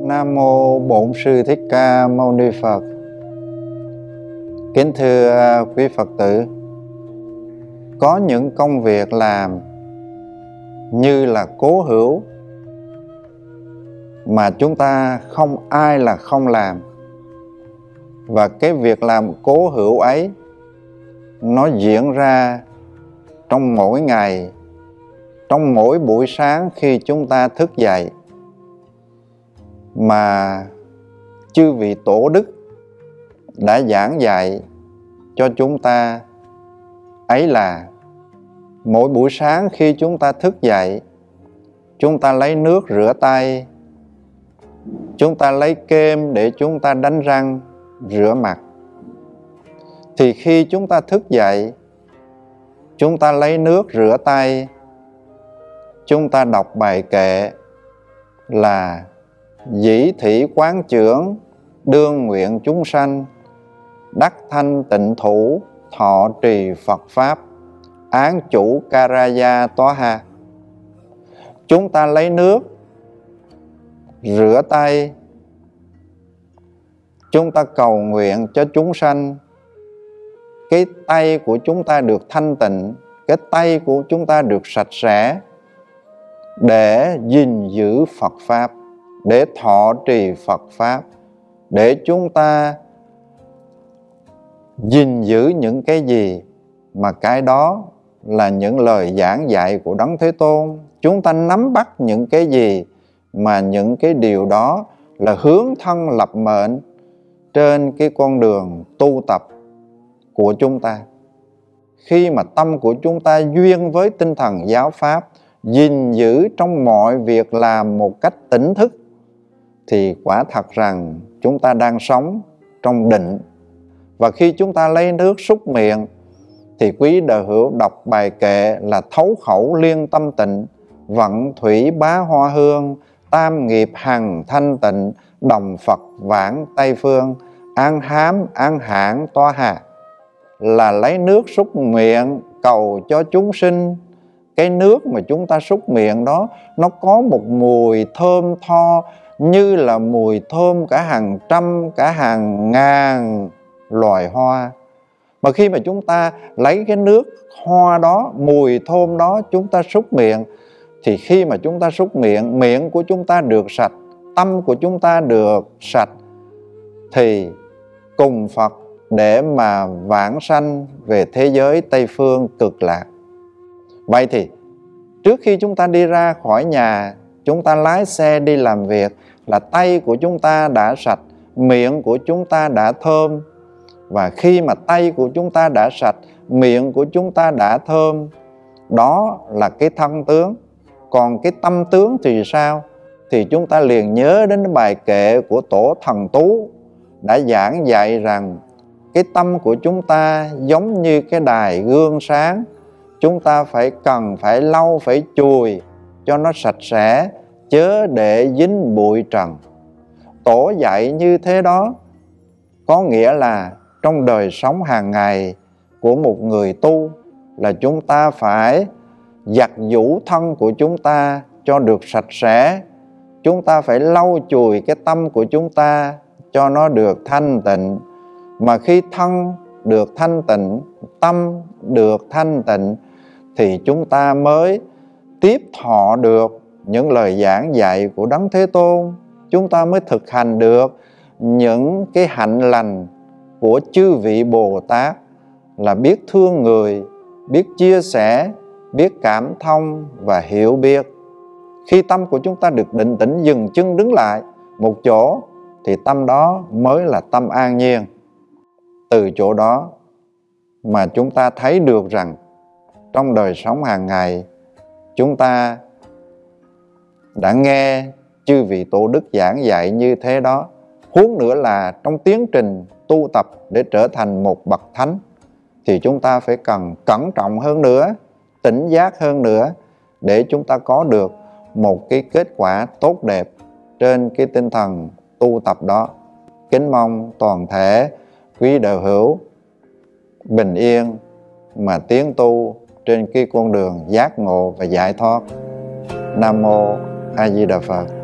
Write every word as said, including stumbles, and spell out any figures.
Nam mô Bổn Sư Thích Ca Mâu Ni Phật. Kính thưa quý Phật tử, có những công việc làm như là cố hữu mà chúng ta không ai là không làm. Và cái việc làm cố hữu ấy nó diễn ra trong mỗi ngày, trong mỗi buổi sáng khi chúng ta thức dậy, mà chư vị tổ đức đã giảng dạy cho chúng ta. Ấy là mỗi buổi sáng khi chúng ta thức dậy, chúng ta lấy nước rửa tay, chúng ta lấy kem để chúng ta đánh răng, rửa mặt. Thì khi chúng ta thức dậy, chúng ta lấy nước rửa tay, chúng ta đọc bài kệ là dĩ thị quán chưởng, đương nguyện chúng sanh, đắc thanh tịnh thủ, thọ trì Phật Pháp, án chủ Karaya Toha. Chúng ta lấy nước rửa tay, chúng ta cầu nguyện cho chúng sanh cái tay của chúng ta được thanh tịnh, cái tay của chúng ta được sạch sẽ, để gìn giữ Phật Pháp, để thọ trì Phật Pháp, để chúng ta gìn giữ những cái gì mà cái đó là những lời giảng dạy của Đấng Thế Tôn. Chúng ta nắm bắt những cái gì mà những cái điều đó là hướng thân lập mệnh trên cái con đường tu tập của chúng ta. Khi mà tâm của chúng ta duyên với tinh thần giáo Pháp, gìn giữ trong mọi việc làm một cách tỉnh thức, thì quả thật rằng chúng ta đang sống trong định. Và khi chúng ta lấy nước súc miệng, thì quý đạo hữu đọc bài kệ là thấu khẩu liên tâm tịnh, vận thủy bá hoa hương, tam nghiệp hằng thanh tịnh, đồng Phật vãng Tây Phương, an hám an hãn toa hà. Là lấy nước súc miệng cầu cho chúng sinh. Cái nước mà chúng ta súc miệng đó, nó có một mùi thơm tho, như là mùi thơm cả hàng trăm, cả hàng ngàn loài hoa. Mà khi mà chúng ta lấy cái nước hoa đó, mùi thơm đó, chúng ta súc miệng, thì khi mà chúng ta súc miệng, miệng của chúng ta được sạch, tâm của chúng ta được sạch, thì cùng Phật để mà vãng sanh về thế giới Tây Phương cực lạc. Vậy thì trước khi chúng ta đi ra khỏi nhà, chúng ta lái xe đi làm việc, là tay của chúng ta đã sạch, miệng của chúng ta đã thơm. Và khi mà tay của chúng ta đã sạch, miệng của chúng ta đã thơm, đó là cái thân tướng. Còn cái tâm tướng thì sao? Thì chúng ta liền nhớ đến bài kệ của Tổ Thần Tú đã giảng dạy rằng cái tâm của chúng ta giống như cái đài gương sáng. Chúng ta phải cần, phải lau, phải chùi cho nó sạch sẽ, chớ để dính bụi trần. Tổ dạy như thế đó có nghĩa là trong đời sống hàng ngày của một người tu, là chúng ta phải giặt giũ thân của chúng ta cho được sạch sẽ. Chúng ta phải lau chùi cái tâm của chúng ta cho nó được thanh tịnh. Mà khi thân được thanh tịnh, tâm được thanh tịnh, thì chúng ta mới tiếp thọ được những lời giảng dạy của Đấng Thế Tôn. Chúng ta mới thực hành được những cái hạnh lành của chư vị Bồ Tát, là biết thương người, biết chia sẻ, biết cảm thông và hiểu biết. Khi tâm của chúng ta được định tĩnh, dừng chân đứng lại một chỗ, thì tâm đó mới là tâm an nhiên. Từ chỗ đó mà chúng ta thấy được rằng trong đời sống hàng ngày, chúng ta đã nghe chư vị tổ đức giảng dạy như thế đó. Huống nữa là trong tiến trình tu tập để trở thành một bậc thánh, thì chúng ta phải cần cẩn trọng hơn nữa, tỉnh giác hơn nữa, để chúng ta có được một cái kết quả tốt đẹp trên cái tinh thần tu tập đó. Kính mong toàn thể quý đạo hữu bình yên mà tiến tu trên cái con đường giác ngộ và giải thoát. Nam mô A Di Đà Phật.